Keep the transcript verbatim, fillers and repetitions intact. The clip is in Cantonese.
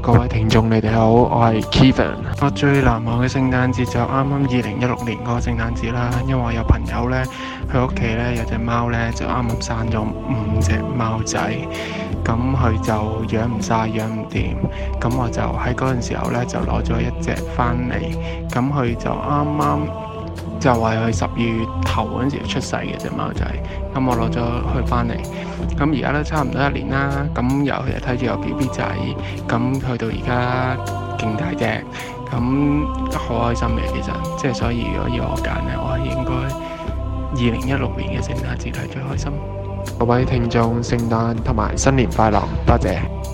各位聽眾，你哋好，我係 Kevin。我最難忘嘅聖誕節就啱啱二零一六年嗰個聖誕節啦，因為我有朋友呢，佢屋企呢有隻貓呢，就啱啱生咗五隻貓仔，咁佢就養唔晒，養唔掂，咁我就喺嗰陣時候呢，就攞咗一隻翻嚟，咁佢就啱啱就係佢十二月頭嗰陣時出世嘅隻貓仔，咁我攞咗佢翻嚟，咁而家都差唔多一年啦，咁由佢睇住有 B B 仔，咁去到而家勁大隻，咁好開心嘅其實，即係所以如果要我揀呢，我係應該二零一六年嘅聖誕節係最開心。 各位聽眾，聖誕同埋新年快樂，多謝。